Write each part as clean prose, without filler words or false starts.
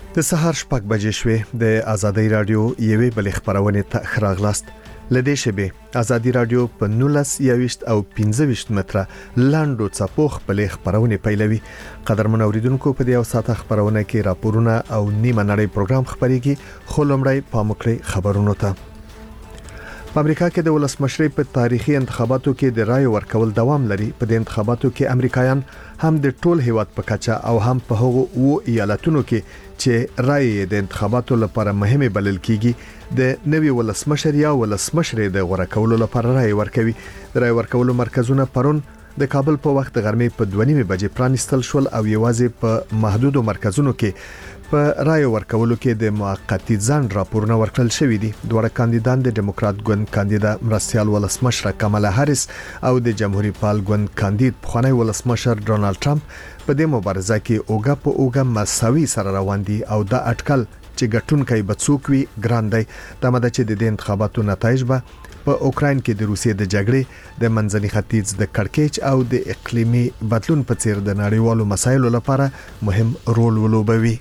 د سهار شپږ بجې شوې د ازادي رادیو یوې بلې خبرونه ته خراغلاست. لدې شبه ازادي رادیو په 19 او 15 متره لاندو څپوخ بلې خبرونه پیلوي. قدرمن اوریدونکو په دې او ساته خبرونه کې راپورونه او نیمه نړۍ پروګرام خبريږي. خو لمړی پاموکړی خبرونه ته. په امریکا کې د ولسمشرۍ په تاریخي انتخاباتو کې د رای ورکول دوام لري. په دې انتخاباتو کې امریکایان هم د ټول هیواد په کچه او هم په هغو ایالتونو کې چې رای د انتخاباتو لپاره مهمه بلل کیږي د نوي ولسمشر یا ولسمشرې د غوړه کولو لپاره رای ورکوي. د رای ورکولو مرکزونه پرون د کابل په وخت د غرمې په 2:30 بجې پرانیستل شول او یوازې په محدودو مرکزونو کې په رای ورکولو کې د موقتی ځان راپورونه ورکړل شوې دي. دوه کاندیدان د ډیموکرات ګوند کاندیدا مرستيال ولسمشر کمالا هریس او د جمهوریت پال ګوند کاندید پخوانی ولسمشر ډونالد ټرمپ په دې مبارزه کې اوګه په اوګه مساوي سره روان دي او دا اټکل چې ګټونکي بڅوک وي ګران دی. دا مده چې د انتخاباتو نتایج به په اوکراین کې د روسیې د جګړې د منځني ختیځ د کړکېچ او د اقلیمي بدلون په څیر د نړیوالو مسایلو لپاره مهم رول ولوبوي.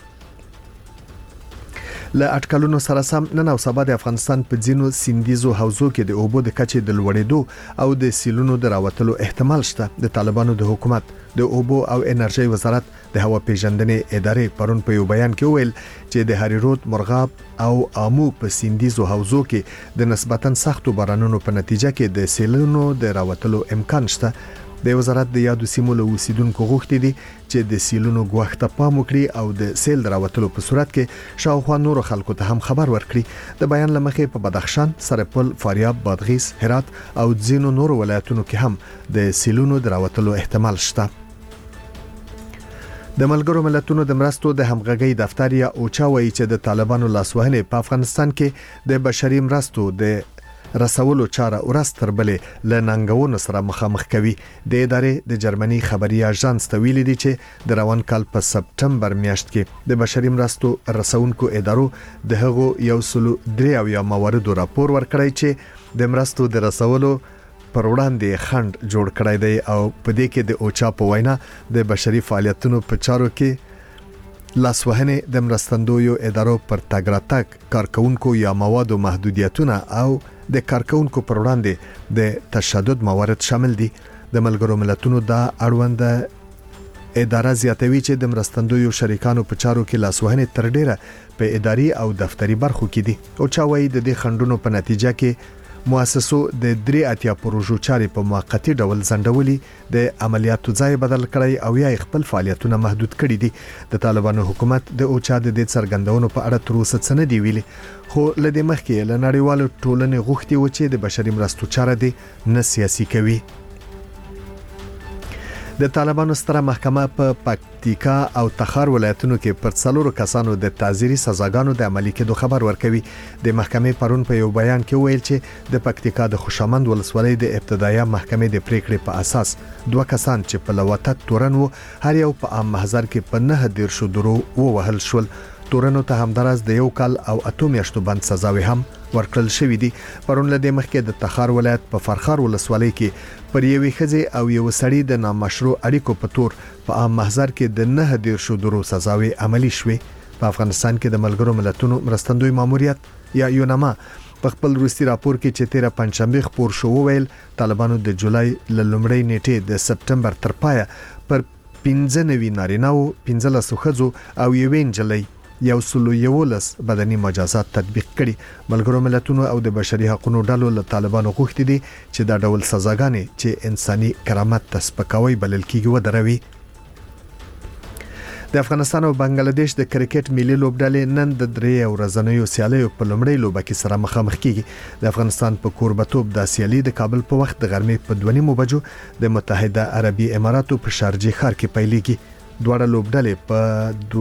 له اټکلونو سره سم نن او سبا د افغانستان په ځینو سیندیزو حوزو کې د اوبو د کچې د لوړېدو او د سیلونو د راوتلو احتمال شته. د طالبانو د حکومت د اوبو او انرژي وزارت د هوا پیژندنې ادارې پرون په یو بیان کې ویل چې د هریرود، مرغاب او آمو په سیندیزو حوزو کې د نسبتاً سختو بارانونو په نتیجه کې د سیلونو د راوتلو امکان شته. د وزارت د یادو سیمو له اوسیدونکو غوښتي دي چې د سیلونو غوښته پام وکړي او د سیل راوتلو په صورت کې شاوخوا نور خلکو ته هم خبر ورکړي. د بیان لمخې په بدخشان، سرپل، فاریاب، بادغیس، هرات او ځینو نور ولایتونو کې هم د سیلونو راوتلو احتمال شته. د ملګرو ملتونو د مرستو د همغږي دفتر یا اوچا وایي چې د طالبانو لاسوهنې په افغانستان کې د بشري مرستو د رسولو چاره ورځ تر بلې لننګونو سره مخامخ کوي. د ادارې د جرمني خبري اژانس ته ویلي دي چې د روان کال په سپټمبر میاشت کې د بشري مرستو رسونکو ادارو د هغو 103 مواردو راپور ورکړی چې د مرستو د رسولو پر وړاندې خند جوړ کړی دی او په دې کې د اوچا په وینا د بشري فعالیتونو په چارو کې لاسوهنې د مرستندویو ادارو پر تګ راتګ، کارکونکو یا موادو محدودیتونه او د کارکونکو پر وړاندې د تشدد موارد شامل دي. د ملګرو ملتونو دا اړوند اداره زیاتوي چې د مرستندویو شریکانو په چارو کې لاسوهنې تر ډیره په اداري او دفتري برخو کې دي. او چا وایي د دې خندونو په نتیجه کې مؤسسو د 3 پروژو چارې په موقتی ډول ځنډولي، د عملیاتو ځای بدل کړی او یا خپل فعالیتونه محدود کړي دي. د طالبانو حکومت د اوچا د دې څرګندونو په اړه تر اوسه څه نه دی ویلي، خو لدې مخکې له نړیوالو ټولنې غوښتي و چې د بشري مرستو چاره دي نه سیاسي کوي. د طالبانو ستره محکمه په پکتیکا او تخار ولایتونو کې پر 4 کسانو د تعزیري سزاګانو د عملي کېدو خبر ورکوي. د محکمې پرون په یو بیان کې ویل چې د پکتیکا د خوشامند ولسوالۍ د ابتدایي محکمې د پریکړې په اساس 2 کسان چې په لواتت تورن وو هر یو په عام محضر کې په 9 درو ووهل شول. تورنو ته همدارس د 1 کال او 8 میاشتو بند سزاوي هم ورکړل شوې دي. پرون لدې مخکې د تخار ولایت په فرخار ولسوالۍ کې پر یوې ښځې او یو سړي د نامشروع اړیکو په تور په عام محضر کې د 9 درو سزاوي عملی شوې. په افغانستان کې د ملګرو ملتونو مرستندوی ماموریت یا یونما په خپل وروستي راپور کې چې 13 پنځشنبه خبر شو ویل طالبانو د جولای لومړۍ نیټې د سپټمبر تر پایه پر 15 نارینه او 15 ښځو او یوې نجلۍ 111 بدني مجازات تطبیق کړي. ملګرو ملتونو او د بشري حقوقو ډلو له طالبانو غوښتي دي چې دا ډول سزاګانې چې انساني کرامت ته سپکاوی بلل کیږي ودروي. د افغانستان او بنگلاديش د کرکټ ملي لوبډلې نن د 3 ورځنیو سیالیو په لومړۍ لوبه کې سره مخامخ کیږي. د افغانستان په کوربتوب د سیالي د کابل په وخت د غرمې په 2:30 بجو د متحده عربي اماراتو په شارجه ښار کې پیلېږي. دوه لوبډلې په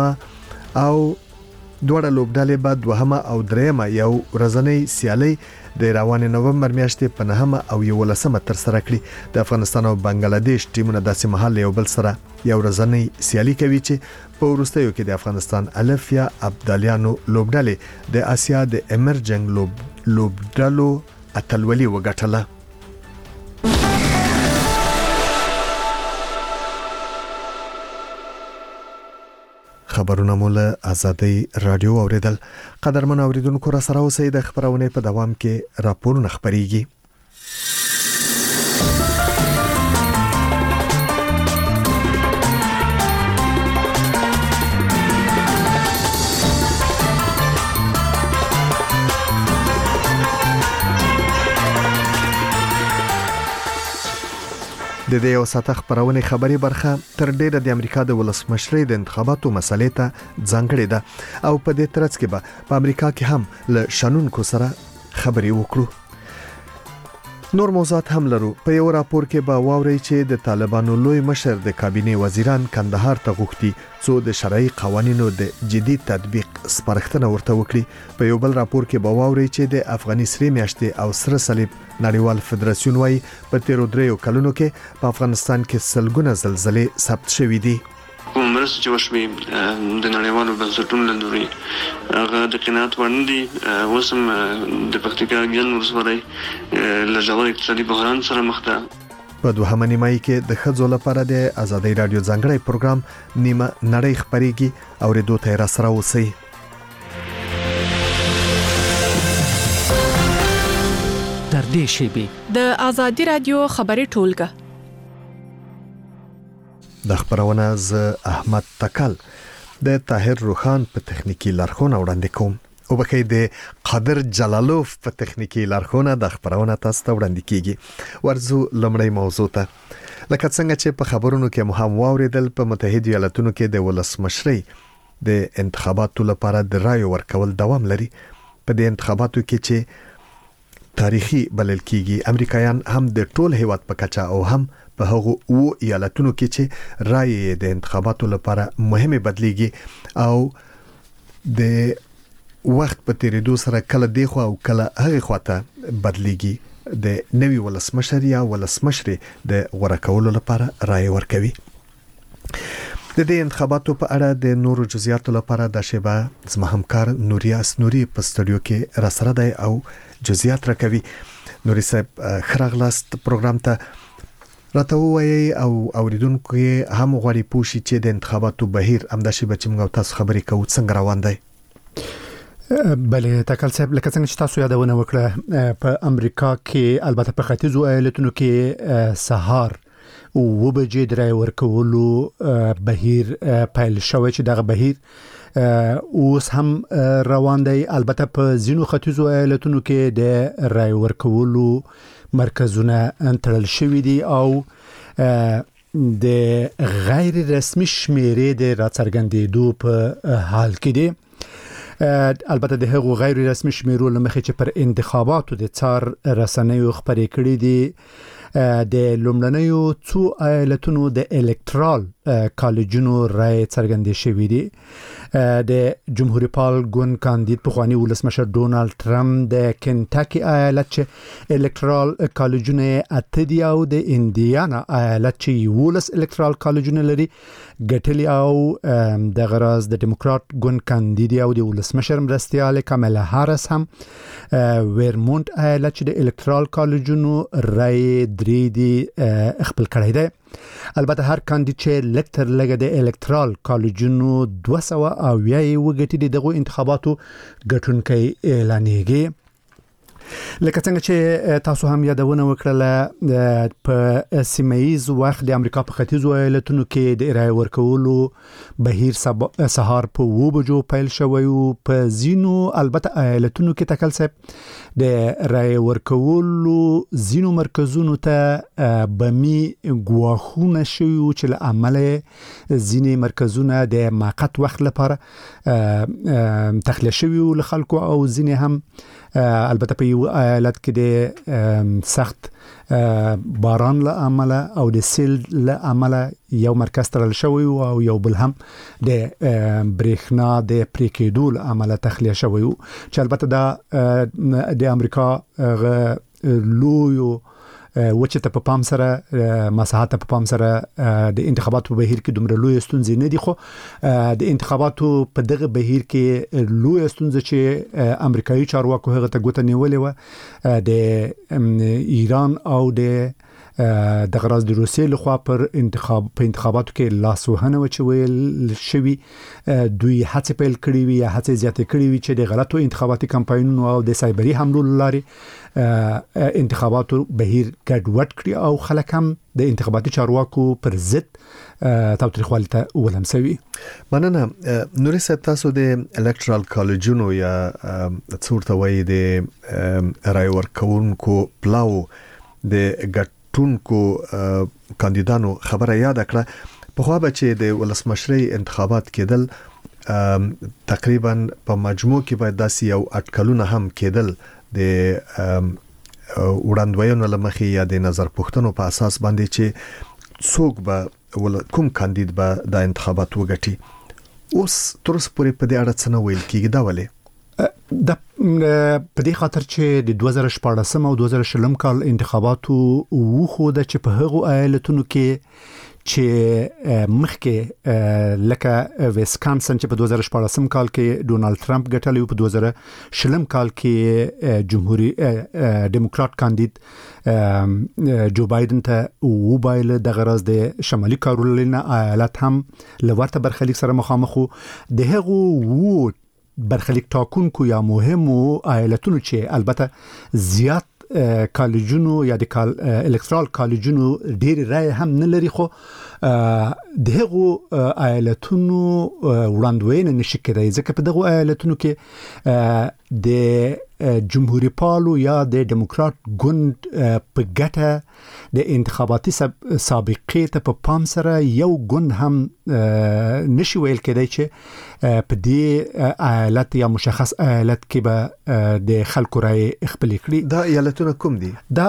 دوه لوبډلې بعد دوهمه او دریمه یو ورځنی سیالي د روان نومبر میاشتې په 9 او 11 تر سره کړي. د افغانستان او بنگلاديش ټیمونه داسې مهال یو بل سره یو ورځنی سیالي کوي چې په وروستیو کې د افغانستان الف یا ابدالیانو لوبډلې د آسیا د امرجنګ لوبډلو اتلولي وګټله. خبرونه مول آزادۍ رادیو اوریدل. قدرمن اوریدونکو را سره اوسئ. د خبرونه په دوام کې راپورونه خبريږي. د دې او ساته خبرونه خبري برخه تر ډیره د امریکا د ولسمشرۍ د انتخاباتو مسلې ته ځانګړې ده او په دې ترڅ کې به په امریکا کې هم له شنونکو سره خبري وکړو. نور موضوعات هم لرو. په یو راپور کې به واوري چې د طالبانو لوی مشر د کابینه وزیران کندهار ته غوښتي څو د شرعي قوانینو د جدي تطبیق سپارښتنه ورته وکړي. په یو بل راپور کې به واوري چې د افغاني سری میاشتې او سره صلیب نړیوال فدراسیون وايي په تیرو 3 کلونو کې په افغانستان کې سلګونه زلزلې ثبت شوې دي. کومرس چې وشوي د نړیوالو بنسټونو له لوري هغه د قناعت وړ نه دي. وسم د پکتیکا ګل ورسوري له ژور اقتصادي بحران سره مخ ده. په دوهمه نیمه کې د خځو لپاره د آزادۍ رادیو ځانګړی پروګرام نیمه نړۍ خبريږي او ردو ته را سره اوسئ. در دې شیبه د آزادۍ رادیو خبري ټولګه د خبرونه ز احمد تکل د طاهر روخان په تخنیکی لارښوونه وړاندې کوم او بخې د قادر جلالوف په تخنیکی لارښوونه د خبرونه تاسو ته وړاندې کیږي. ورزو لمړی موضوع ته لکه څنګه چې په خبرونو کې مهم واوریدل په متحده ایالاتونو کې د ولسمشرۍ د انتخاباتو لپاره د رای ورکول دوام لري. په دې انتخاباتو کې چې تاریخي بلل کیږي امریکایان هم د ټول هیواد په کچا او هم په هغه او ایالتونو کې چې رای د انتخاباتو لپاره مهمه بدليږي او د وخت په تیریدو سره کله دی خو او کله هغه خواته بدليږي. د نوي ولسمشر یا ولسمشرې د غوړه کولو لپاره رای ورکوي. د دې انتخاباتو په اړه د نورو جزئیاتو لپاره د شیبه زما همکار نوریا اسنوري په سټوډیو کې را سره دی او جزئیات راکوي. نوري صاحب خراغلاست پروګرام ته راته وایي او اوریدونکو هم غواړي پوښي چې د انتخاباتو بهیر امداشي بچمغه تاسو خبرې کوو څنګه روان دی. بله تکل صاحب لکه څنګه چې تاسو یادونه وکړه په امریکا کې البته په ختیځو ایالتونو کې سهار او وبجې درای ورکولو بهیر پیل شوی چې دغه بهیر اوس هم روان دی. البته په ځینو ختیځو ایالتونو کې د رای ورکولو مرکزونه انتړل شوی دي او د غیر رسمي شمیرې د راڅرګندېدو په حال کې دي. البته د هغو غیر رسمي شمیرو لمخې چې پر انتخاباتو د څار رسنیو خبرې کړې دي د لومړنیو څو ایالتونو د الکترال کالجونو رای څرګندې شوې دي. د جمهوریت پال ګوند کاندید پخوانی ولسمشر ډونالد ټرمپ د کنټاکي ایالت چې الکترال کالجونه اته دي او د انډیانا ایالت چې ولس الکترال کالجونه لري ګټلي او د غراز د دیموکرات ګوند کاندید او د ولسمشر مرستيال کاملا هارس هم ویرمونت ایالت چې د الکترال کالجونو رای درې دي خپل کړی دی. البته هر کاندید چې لکتر لګه د الکترال کالجونو 200 او یې وګټي دغه انتخاباتو ګټونکي اعلانېږي. لکه څنګه چې تاسو هم یادونه وکړه په سیمایز وخت د امریکا په ختیځو ایالتونو کې د رای ورکولو بهیر سهار په 2 بجو پیل شوی او په زینو البته ایالتونو کې تکل صاحب د رای ورکولو زینو مرکزونو ته بمی غواخونه شوی چې له عمله زینې مرکزونه د موقت وخت لپاره تخلیه شوی له خلکو او زینې هم البته په یو ایالت کې د سخت باران له عمله او د سیل له عمله یو مرکز ترل شوی او یو بل هم د برېښنا د پریکېدو له عمله تخلیه شوی چې البته د امریکا لویو وچه ته په پام سره مساحت په پام سره د انتخاباتو په بهیر کې دومره لوی ستونزې نه دي. خو د انتخاباتو په دغه بهیر کې لوی ستونزې چې امریکایي چارواکو هغه ته ګوته نیولې و د ایران او د د غراز د روسیې لخوا پر انتخاباتو کې لاسوهنه وچوي شوی دوی هڅه پیل کړې وي یا هڅه زیاته کړې وي چې د غلطو انتخاباتي کمپاینونو او د سایبری حملو لاري انتخاباتو بهیر ګډوډ کړی او خلک هم د انتخاباتي چارواکو پر ضد تاوتریخوالي ته ولمسوي. مننه. نوري صاحب، تاسو د الکترال کالجونو یا څورته وایي د رای ورکوونکو پلاو د ګټونکو کاندیدانو خبره یاد کړه. په خو به چې د ولسمشرۍ انتخابات کېدل تقریبا په مجموع کې باید داسې یو اټکلونه هم کېدل د وړاندوینو لمخې یا د نظر پوښتنو په اساس باندې چې څوک به کوم کاندید به د انتخابات وګټي. اوس تر اوسه پورې په دې اړه څه نه ویل کېږي. دا ولې؟ د په دې خاطر چې د 2014 او 2020 کال انتخاباتو وخو د چې په هغو ایالتونو کې چې مخکې لکه ویسکانسن چې په 2014 کال کې ډونالد ټرمپ ګټلی، په 2020 کال کې جمهوریت ډیموکرات کاندید جو بایدن ته وبایل. د غرض د شمالي کارولینا ایالت هم لورته برخلیک سره مخامخ د هغو برخلیک ټاکونکو یا مهمو ایالتونو چې البته زیات کالجونو یا د الکترال کالجونو ډېر رای هم نه لري، خو دغه ایالتونو وړاندوینه نشي کېدای ځکه په دغه ایالتونو کې د جمهوریت پالو یا د ډیموکرات ګوند په ګټه د انتخاباتي سابقې ته په پام سره یو ګوند هم نشي ویل کېدای چې په دې ایالت یا مشخص ایالت کې به د خلکو رای خپل کړي. دا ایالتونه کوم دي؟ دا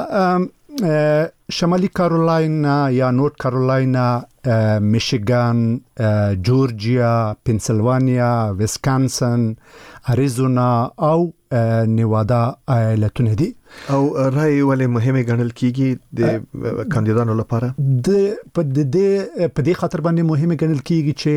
شمالي کارولاینا یا نورث کارولاینا، میشیګان، جورجیا، پنسلوانیا، ویسکانسن، اریزونا او نیوادا ایالتونه دي. او رای ولې مهمه ګڼل کیږي د کاندیدانو لپاره؟ په دې خاطر باندې مهمه ګڼل کیږي چې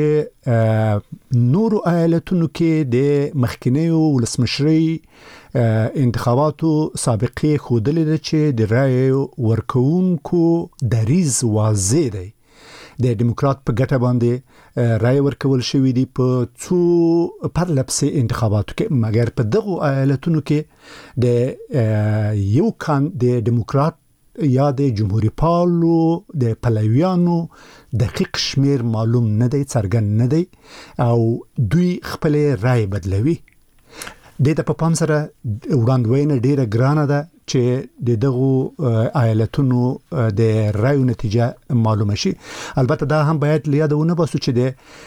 نورو ایالتونو کې د مخکینیو ولسمشرۍ انتخاباتو سابقې خودلې ده چې د رای ورکوونکو دریز واضح دی. د ډیموکرات په ګټه باندې رای ورکول شوې دي په څو پرلپسې انتخاباتو کې، مګر په دغه ایالتونو کې د یو د ډیموکرات یا د جمهوریت پالو د پلویانو دقیق شمیر معلوم نه دی، څرګند نه دی او دوی خپل رای بدلوي. د په پام سره وړاندوینه ډیره ګرانه ده چې دغه ایالتونو د رایو نتیجه معلومه شي. البته دا هم باید لیادونه باسو چې د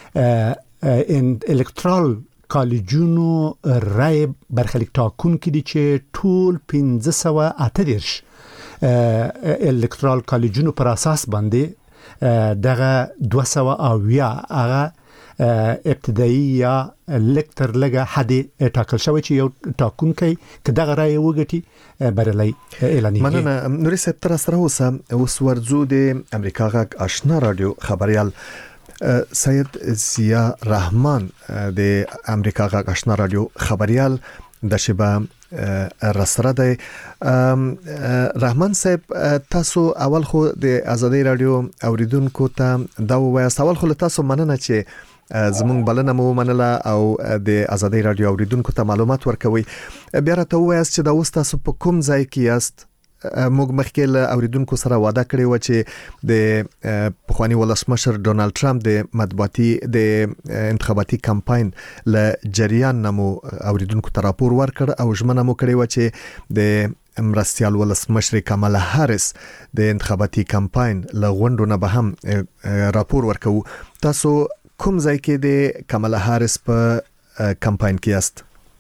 الکترال کالجونو رای برخلیک ټاکونکي دي چې ټول 1538 الکترال کالجونو پر اساس باندې دغه 200 هغه ابتدایي یا لکتر لګه حد ټاکل شوی چې یو ټاکونکی کداغه رای وګټي برلای اعلاني. مننه. نوري صاحب، تر سره اوس ورځو د امریکا غږ آشنا رادیو خبريال سید ضیا رحمان د امریکا غږ آشنا رادیو خبريال د شبا رسره دی. رحمان صاحب، تاسو اول خو د آزادۍ رادیو اوریدونکو ته دا وایاست. اول خو تاسو مننه چې زمونږ بلنه مو منله او د آزادۍ رادیو اوریدونکو ته معلومات ورکوي. بیا راته وایاست چې دا اوس تاسو په کوم ځای کې یاست. موږ مخکې له اوریدونکو سره وعده کړې و چې د پخوانی ولسمشر ډونالد ټرمپ د مطبوعاتي د انتخاباتي کمپاین له جریان نمو اوریدونکو ته راپور ورکړ او ژمنه مو کړې و چې د مرستيال ولسمشر کمالا هاریس د انتخاباتي کمپاین له غونډو نه به هم راپور ورکوي. تاسو کوم ځای کې د کمالا هاریس په کمپاین کې یاست؟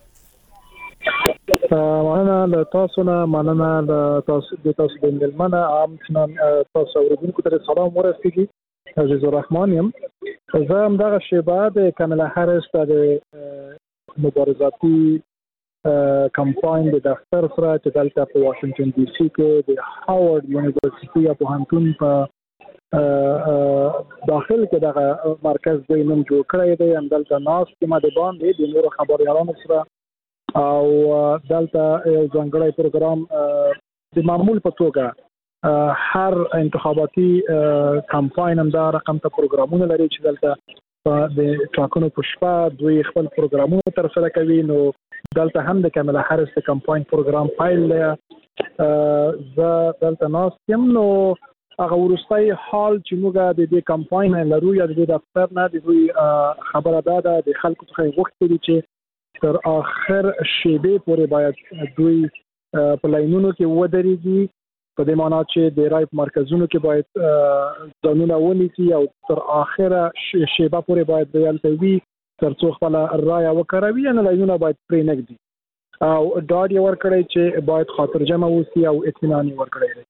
مننه له تاسو نه، مننه له تاسو د ملمنه عام تاسو اوریدونکو ته سلام ورسیږي. عزیز الرحمن یم. زه هم دغه شیبه د کمالا هاریس د مبارزاتي کمپاین د دفتر سره چې دلته په واشنگټن ډي سي کې د هاورد یونیورسيټي په پوهنتون په داخل کې دغه مرکز د نوم جوړ کړی دی. هم دلته ناس کې ما د باندې د نورو خبريالانو سره او دلته یو ځانګړی پروګرام د معمول په توګه هر انتخاباتي کمپاین هم دا رقم ته پروګرامونه لري چې دلته د ټاکنو په شپه دوی خپل پروګرامونه تر سره کوي. نو دلته هم د کاملا هارس د کمپاین پروګرام فایل له ز دلته ناس یم. نو هغه ورستای حال چې موږ د دې کمپاین لرو یا د دفتر نه د دوی خبره ده د خلکو څخه غوښتي چې تر اخر شیبه پورې باید دوی په لاینونو کې ودرېږي، په دې معنی چې د رای په مرکزونو کې باید ځانونه ونیسي او تر اخره شیبه پورې باید دلته وي تر څو خپل رای وکړوي. نه لاینونه باید پرې نږدي او ډاډ یې ورکړي چې باید خاطر جمع وسی او اطمینان ورکړي.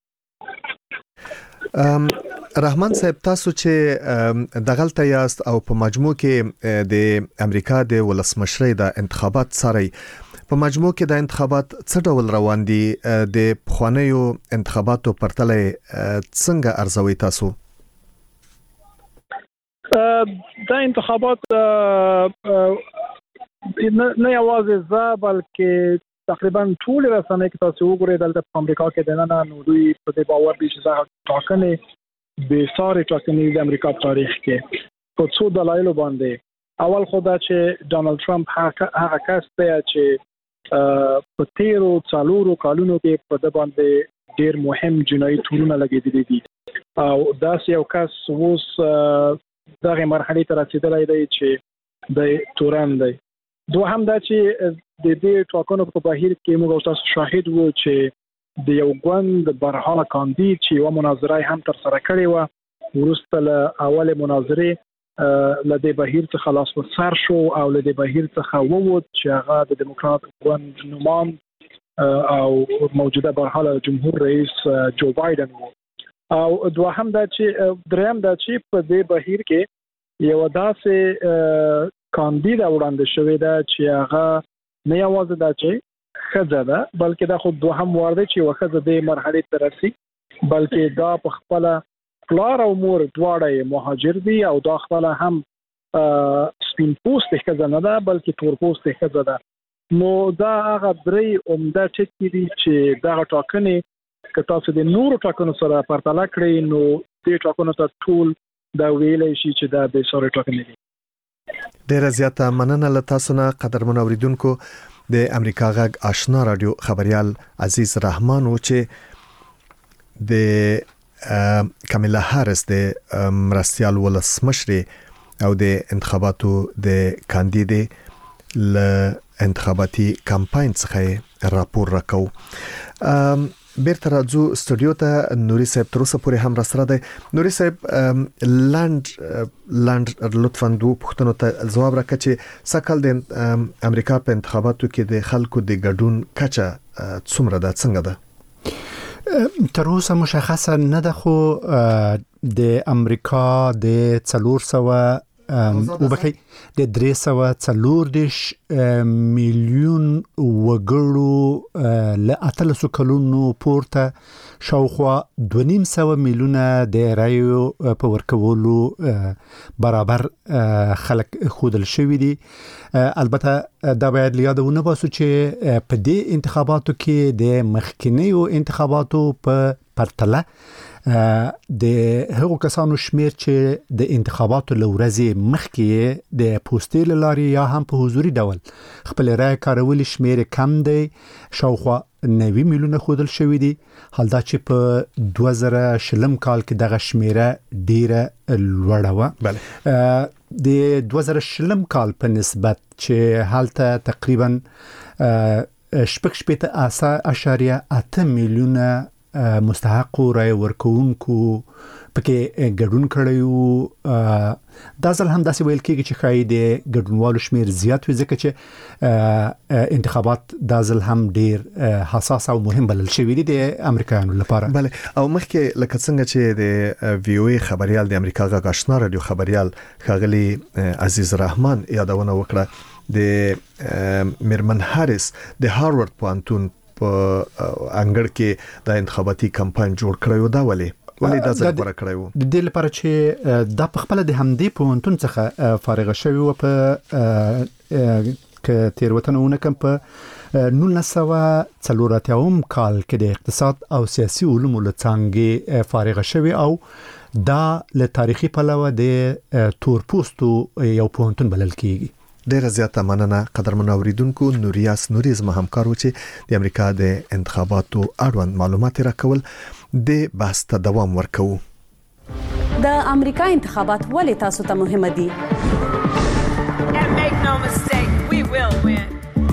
رحمان صاحب، تاسو چې دغلته یاست او په مجموع کې د امریکا د ولسمشرۍ د انتخابات سره په مجموع کې د انتخابات څه ډول روان دي؟ د پخوانیو انتخاباتو پرتله څنګه ارزوي تاسو؟ دا انتخابات نه یوازې زه بلکې تقریبا ټول رسنۍ کې تاسو وګورئ دلته په امریکا کې دننه نو دوی په دې باور دي چې ټاکنې به ساري ټاکنې د امریکا تاریخ کې په څو دلایلو باندې. اول خو دا چې ډانلډ ټرمپ هغه کس دی چې په تیرو څلورو کالونو کې په د باندې ډیر مهم جنایي تورونه لګیدلي دي او دا یو کس اوس دغه مرحله ته رسیدلی دی چې د تورن دی. دوهم دا چې د دې ټاکنو په بهیر کې موږ تاسو شاهد وو چې د یو ګوند برهان کاندید چې یو مناظره هم تر سره کړې و ورسته له اول مناظره لدې بهیر څخه خلاص وسر شو او لدې بهیر څخه ووت چې هغه د دیموکرات ګوند نومان او موجوده برحال جمهور رئیس جو بایدن وو. او دوهم دا چې دریم دا چې په دې بهیر کې یو داسې کاندید وړاندې شوی دا چې هغه نه یوازې دا چې خزه ده بلکې دا خو دوهم وار دی چې وخزه د مرحله ته رسي بلکې دا په خپل پلار او مور دواړه مهاجر دي او دا خپل هم سپین پوسټ خزه نه ده بلکې تور پوسټ خزه ده. نو دا هغه درې عمده ټکي دي چې دا ټاکنې که تاسو د نورو ټاکنو سره پرتله کړئ نو دې ټاکنو ته ټول دا ویلای شي چې دا د ساري ټاکنې دي. ډیره زیاته مننه له تاسو نه قدرمن اوریدونکو. د امریکا غږ آشنا رادیو خبريال عزیز رحمان و چې د کاملا هارس د مرستيال ولسمشرې او د انتخاباتو د کاندید ل انتخاباتي کمپاین څخه راپور راکو. بیرته راځو استودیو ته. نوري صاحب تر اوسه پورې هم راسره دی. نوري صاحب لاند لطفاً دوه پوښتنو ته ځواب راکړه چې سکهال د امریکا په انتخاباتو کې د خلکو د ګډون کچه څومره ده، څنګه ده؟ تر اوسه مشخصه نه ده خو د امریکا د 400 او بخي د 340 میلیون وګړو له 800 کلونو پورته شاوخوا 2.5 میلیونه د رایو په ورکولو برابر خلک خودل شوی دي. البته دا باید یادونه باسو چې په دې انتخاباتو کې د مخکینیو انتخاباتو په پرتله د هغو کسانو شمیر چې د انتخاباتو لورځي مخکې د پوسټل لاري یا هم په حضوري ډول خپل رای کارول شمیر کم دی، شاوخوا 90 میلیونه خودل شوی دي. حال دا چې په 2020 کال کې دغه شمیره ډیره لوړه و. بله د 2020 کال په نسبت چې حالته تقریبا 8.8 میلیونه مستحق رای ورکوونکو پکې ګډون کړیو. دا ځل هم داسې ویل کېږي چې خای د ګډونوالو شمیر زیات وي ځکه چې انتخابات دا ځل هم ډیر حساس او مهم بلل شوی دي د امریکایانو لپاره. بله او مخکې لکه څنګه چې د وی او ای خبريال د امریکا غږ آشنا رادیو خبريال خاغلی عزیز رحمان یادونه وکړه د میرمن هاریس د هاروارد پوهنتون په انګړ کې د انتخاباتي کمپاین جوړ کړو. دا ولې دا ځکه ورکړ کړو د دې لپاره چې د خپل د همدې پوهنتون څخه فارغ شوی او په ک تیروتنه کوم په 1940 کال کې د اقتصاد او سیاسي علومو له څانګې فارغ شوی او دا له تاریخي پلوه د تورپوستو یو پوهنتون بلل کیږي. ډیره زیاته مننه قدرمن اوریدونکو. نوریاس نوریز مهمکار و چې د امریکا د انتخاباتو اړوند معلومات راکول د بحث ته دوام ورکوي. د امریکا انتخابات ولې تاسو ته مهمه دي؟ And make no mistake, we will win.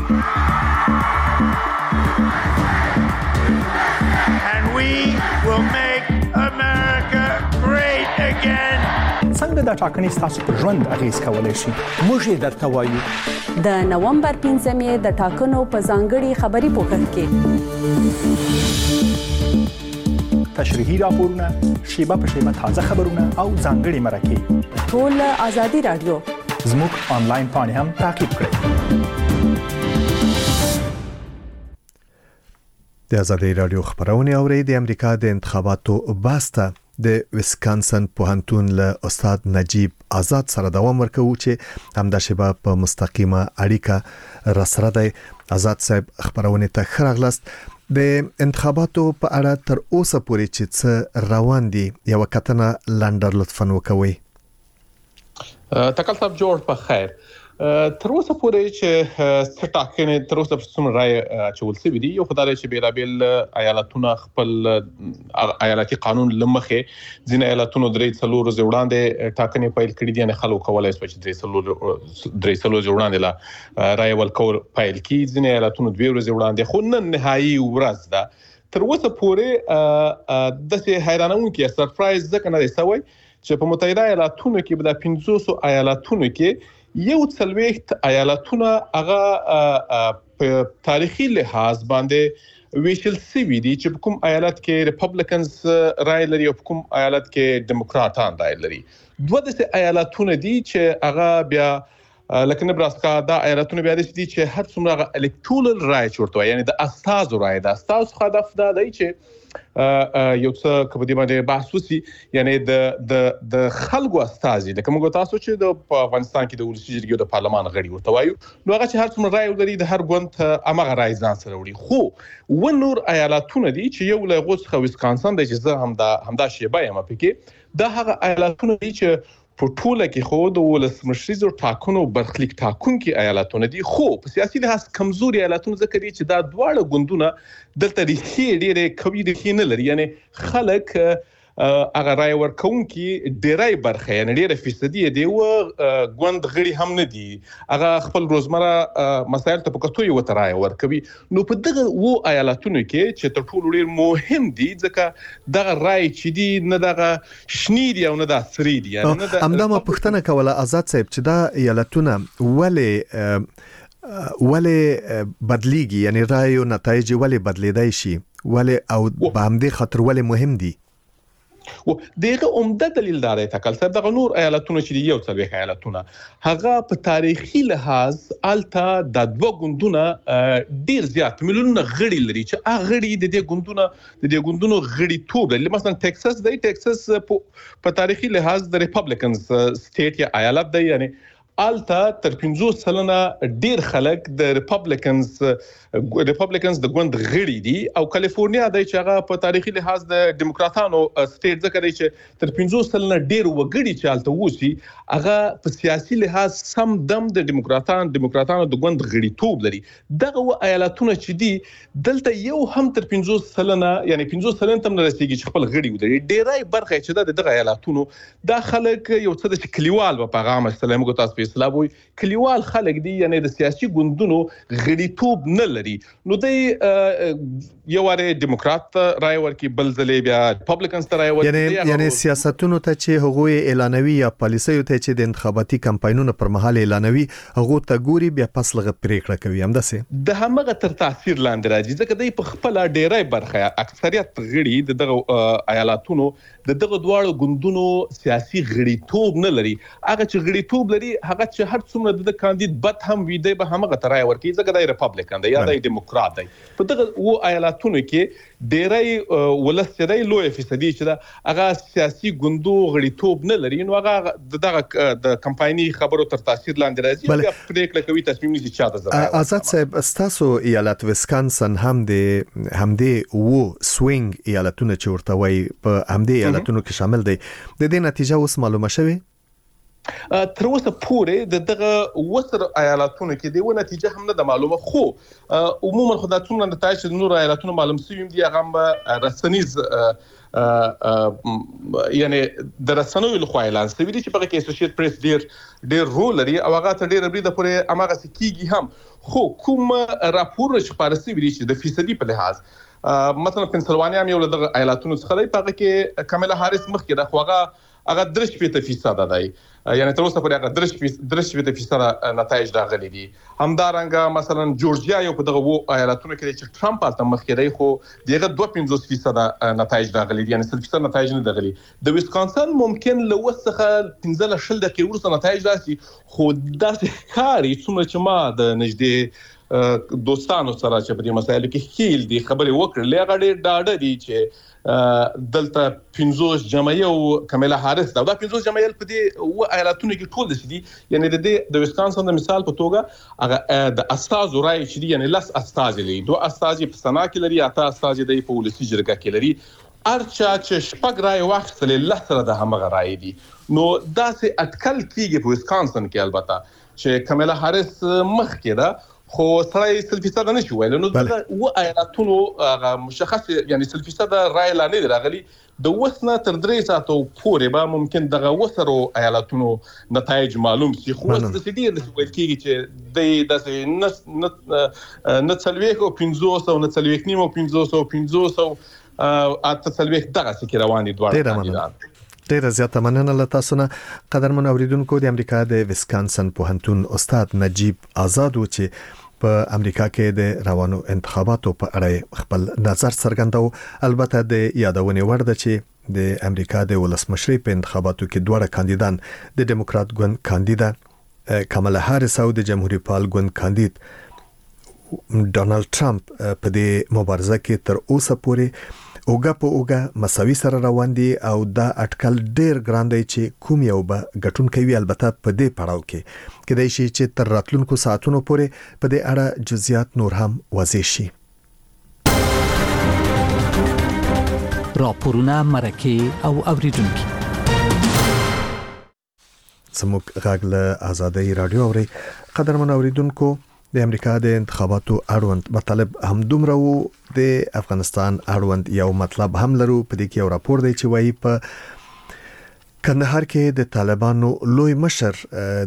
And we will make America great again. څنګه دا ټاکنې ستاسو په ژوند اغیز کولای شي؟ موږ یې درته وایو. د نومبر 15 د ټاکنو په ځانګړي خبري پوښښ کې تشریحي راپورونه، شیبه په شیبه تازه خبرونه او ځانګړي مرکې ټول آزادي رادیو زموږ آنلاین پاڼې هم تعقیب کړئ. د آزادي رادیو خبرونه اوري. د امریکا د انتخاباتو باسته د ویسکانسن پوهنتون له استاد نجیب آزاد سره دوام ورکوي چې همدا شیبه په مستقیمه اړیکه راسره دی. آزاد صاحب خبرونه ته خراغلاست. د انتخاباتو په اړه تر اوسه پورې چې څه روان دي یو کتنه لندر لطفاً وکوي. تکل صاحب جوړ په خیر. تر اوسه پورې چې ټاکنې تر اوسه څومره رائے چول سوي دي، یو خدای چې بیلابل ایالتونه خپل ایالتي قانون لمخه ځینې ایالتونو درې څلور ورځې وړاندې ټاکنې پیل کړې دي، نه خلکو کولای شي چې درې څلور وړاندې لا رائے ورکول پیل کړي. ځینې ایالتونو دوه ورځې وړاندې خو نن نهایي ورځ ده. تر اوسه پورې د حیرانونکو سرپرایز ځکه نه دی سوی چې په متحده ایالاتونو کې به د 500 ایالتونو کې یو څلويخت ایالتونه هغه په تاریخي لحاظ باندې ویشل سوي دي چې کوم ایالت کې ریپبلیکنز رائے لري او کوم ایالت کې ډیموکراټان رائے لري. دوه د ایالتونه دي چې هغه بیا لکه نبراسکا دا ایالتونه بیا دي چې هر څومره الکټورل رائے چورته، یعنی د استازو رائے د استازو هدف دا دی چې یو څه کبدي باندې بحث وسی، یعنی د خلکو استازي لکه موږ تاسو چې د افغانستان کې د ولسی جرګې او د پارلمان غړي ورته وایو، نو هغه چې هر څومره رائے ولري د هر ګوند امغه رائے ځان سره وړي. خو و نور ایالتونه دي چې یو له غوښ خو ویسکانسن د جزه همدا شیبه یم پکې، دا هغه ایالتونه دي چې په ټوله کې خو د ولسمشریزو ټاکنو برخلیک ټاکونکي ایالتونه دي، خو په سیاسي لحاظ کمزوري ایالتونه ځکه دي چې دا دواړه ګوندونه دلته ډېرې قوي دي نه لري، یعنی خلک هغه رائے ورکونکي ډېرای برخه یعنی ډېر فیصدي دی او ګوند غړي هم نه دي، هغه خپل روزمره مسایل ته په کتو یو رائے ورکوي. نو په دغه و ایالتونو کې چې تر ټولو ډېر مهم دي ځکه دغه رائے چې دي نه دغه شنی دي او نه د سری دي، یعنی نه د همدا پښتنه کوله آزاد صاحب چې دا ایالتونه ولې بدلیږي، یعنی رائے او نتایج ولې بدلیدای شي، ولې او په همدې خاطر ولې مهم دي. و دغه عمده دلیل دا دی تکل صاحب دغه نور ایالتونه چې یو څلويخ ایالتونه هغه په تاریخي لحاظ الته د دوه ګوندونه ډیر زیات میلیونونه غړي لري چې هغه غړي د دې ګوندونو غړي توب لري. مثلا ټکساس په تاریخي لحاظ د ریپبلیکنز سټیټ یا ایالت دی، یعنی الته تر 50 سلنه ډیر خلک د ریپبلیکنز د ګوند غړي دي، او کالیفورنیا د چې هغه په تاریخي لحاظ د ډیموکراټانو سټیټ ځکه دی چې تر 50 سلنه ډیر وګړي چې الته وسی هغه په سیاسي لحاظ سم دم د ډیموکراټانو د ګوند غړي توب لري. دغه ایالتونه چې دي دلته یو هم تر 50 سلنه یعنی 50 سلنه تم نه رسیدي چې خپل غړي ودري. ډیرای برخه چې دغه ایالتونو د خلک یو څه د کلیوال په پیغام سلام کو تاسو په اسلام وي کلیوال خلک دي، یعنی د سیاسي ګوندونو غړي توب نه لري. نو د یو واره ډیموکرات رائے ورکي بل ځلې بیا ریپبلیکنز ته رائے ورکي، یعنی سیاستونو ته چې هغوی اعلانوي یا پالیسیو ته چې د انتخاباتي کمپاینونو پر مهال اعلانوي هغه ته ګوري بیا پس لغه پریکړه کوي همداسې د همغه تر تاثیر لاندې راځي ځکه دوی په خپل ډیرای برخه اکثریت غړي دغه ایالتونو دغه دواړو ګوندونو سیاسي غړي توب نه لري. هغه چې غړي توب لري هغه چې هر څومره د کاندید بد هم وي دی به همغه رائے ورکي ځکه د ریپبلیکن دی یا دی دیموکرات دی. په دغه و ایالاتونو کې ډېری ولسمشرۍ لوی فیصدي چې دا هغه سیاسي ګوندو غړیتوب نه لري، نو هغه دغه د کمپایني خبرو تر تاثیر لاندې راځي او پریکړه کوي تصمیم نیسي چاته ضرر. آزاد صاحب، ستاسو ایالت ویسکانسن هم د و سوینګ ایالتونه چې ورته وایي په همدې ایالتونو کې شامل دی. د دې نتیجه اوس معلومه شوه؟ تر اوسه پورې دغه وسر ایالتونو کې دی و نتیجه هم نه معلومه، خو عموما خدای څومره نتایج د نور ایالتونو معلوم سوي دي هغه رسنیز یعنی د رسنیو لخوا اعلان شوی دي چې په کې اسوسییټ پریس ډیر رول لري او هغه ته ډیر بریده پورې اماغه سکیږي هم. خو کوم راپور چې پارسي ویلي چې د فیصدي په لحاظ مثلا پنسلوانیا یو له دغه ایالتونو څخه دی، په کې کاملا هاریس مخکې د هغه 3% دی، یعنی تر اوسه پورې هغه 3% نتایج راغلي دي. همدارنګه مثلا جورجیا یو په دغه وو ایالتونو کې چې ټرمپ هلته مخکې دی، خو دغه 2.5% نتایج راغلي دي، یعنی 0% نتایج نه راغلي. د ویسکانسن ممکن له وسخه 15 دقیقې وروسته نتایج راشي، خو داسې کاری څومره چې ما د نږدې دوستانو سره چې په دې مسایلو کې خیل دي خبرې وکړلې، هغه ډېر ډاډه دي چې دلته 15 جمعیه او کاملا هاریس دا 15 جمعیه په دې و ایالتونو کې ټول دي، یعنی د ویسکانسن د مثال په توګه هغه د استاذ رای چې دي، یعنی لاس استاذ لري، 2 استاذ په سنا کې لري، 8 استاذ د پولیسي جرګه کې لري. ارچا چې شپږ رای واخیستل لسره د همغه رای دي. نو داسې اټکل کیږي په ویسکانسن کې البته چې کاملا هاریس مخ کې ده، خو سړی 0% نه شي ویل. نو دغه و ایالتونو مشخص یعنی 0% رای لا نه راغلي. د وسنه تر 3 ساعتو پورې به ممکن دغه وسرو ایالتونو نتایج معلوم شي، خو د سړي د ویل کېږي چې د نڅلويک او 500 او نڅلويک نیمو 500 اته څلويک دغه سکه روان دي دواړه کاندیدان. ډیره زیاته مننه له تاسو نه قدرمن اوریدونکو. د امریکا د ویسکانسن پوهنتون استاد نجیب آزاد و چې په امریکا کې د روانو انتخاباتو په اړه خپل نظر څرګنداو. البته د یادونې وړ ده چې د امریکا د ولسمشرۍ په انتخاباتو کې دوه کاندیدان د ډیموکرات ګوند کاندیدا کاملا هاریس او د جمهوریت پال ګوند کاندید ډونالد ټرمپ په دې مبارزه کې تر اوسه پورې اوګه په اوګه مساوي سره روان دي او دا اټکل ډیر ګران دی چې کوم یو به ګټون کوي. البته په دې پړاو کې کېدای شي چې تر راتلونکو ساعتونو پورې په دې اړه جزئیات نور هم واضح شي. راپورونه مرکه او اوریدونکو سموک غاغله آزادۍ رادیو اوري. قدرمن اوریدونکو، د امریکا د انتخاباتو اړوند مطلب هم دومره وو، د افغانستان اړوند یو مطلب هم لرو. په دې کې یو راپور دی چې وایي په کندهار کې د طالبانو لوی مشر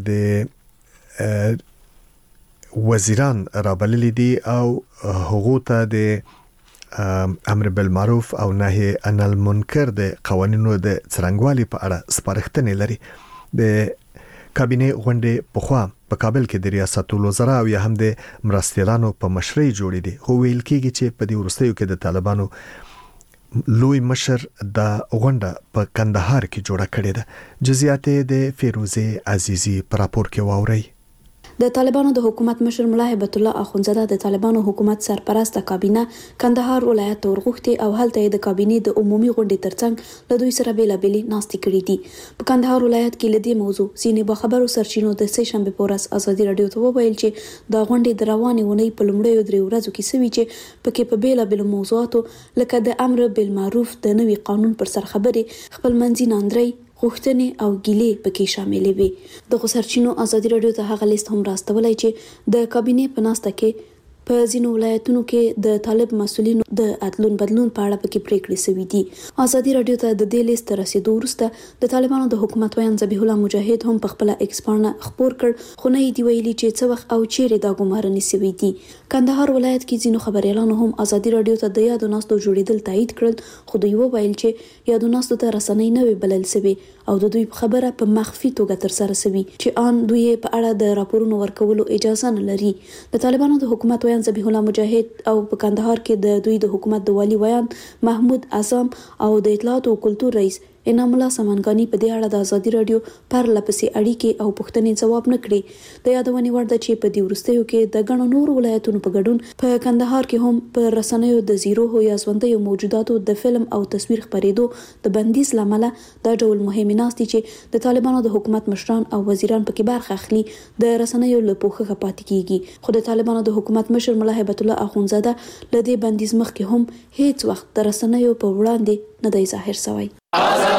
د وزیران رابللي دي او هغه ته د امر بالمعروف او نهي عن المنکر د قوانینو د څرنګوالي په اړه سپارښتنې لري. د کابینه غونډه په خوا په کابل کې د ریاست الوزرا او یا هم د مرستیالانو په مشرۍ جوړې دي، خو ویل کېږي چې په دې وروستیو کې د طالبانو لوی مشر د غونډه په کندهار کې جوړه کړې ده. جزئیات د فیروزه عزیزی پر راپور کې واوري. د طالبانو د حکومت مشر ملا هیبت الله اخونزاده د طالبانو حکومت سرپرست کابینه کندهار ولایت ته ورغوښتي او هلته د کابینه د عمومي غونډې ترڅنګ له دوی سره بیلابېلې ناستې کړې دي. په کندهار ولایت کې لدې موضوع ځینې باخبرو سرچینو د سه شنبه په ورځ ازادي رادیو ته وویل چې د غونډې د روانې ونې په لومړیو 3 ورځو کې سوي چې پکې په بیلابېلو موضوعاتو لکه د امر بالمعروف د نوي قانون پر سر خبرې خپل منځي ناندري غوښتنې او ګیلې پکې شاملې وي. د سرچینو ازادي رادیو ته هغه لیست هم راستولای چې د کابینه په ناسته کې په ځینو ولایتونو کې د طالب مسؤلینو د اتلون بدلون په اړه پکې پریکړې شوې دي. ازادي رادیو ته د دې لیست رسیدو وروسته د طالبانو د حکومت ویان ذبیح الله مجاهد هم په خپل ایکس باندې خبر کړ، خو نه دی ویلي چې څه وخت او چیرې دا ګمارنې شوې دي. کندهار ولایت کې ځینو خبريالانو هم ازادي رادیو ته د یادو ناستو جوړیدل تایید کړل، خو دوی وویل چې یادو ناستو ته رسنۍ نه وی بلل شوی او د دوی خبره په مخفي توګه تر سره شوی چې ان دوی په اړه د راپورونو ورکولو اجازه نه لري. د طالبانو د حکومت ویان ذبیح الله مجاهد او په کندهار کې د دوی د حکومت د والی ویان محمود اعظم او د اطلاعات او کلتور رئیس انعام الله سمنګانی په دې اړه د ازادي رادیو پر لپسې اړیکې او پوښتنې جواب نه کړي. د یادونې وړ ده چې په دې وروستیو کې د ګڼو نورو ولایتونو په ګډون په کندهار کې هم په رسنیو د زیرو یا ژوندیو موجوداتو د فلم او تصویر خپرېدو د بندیز لامل دا ډول مهمې ناستې چې د طالبانو د حکومت مشران او وزیران پکې برخه اخلي د رسنیو له پوښښه پاتې کیږي. خو د طالبانو د حکومت مشر ملا هیبت الله اخونزاده له دې بندیز مخکې هم هیڅ وخت د رسنیو په وړاندې نه دی ظاهر شوی.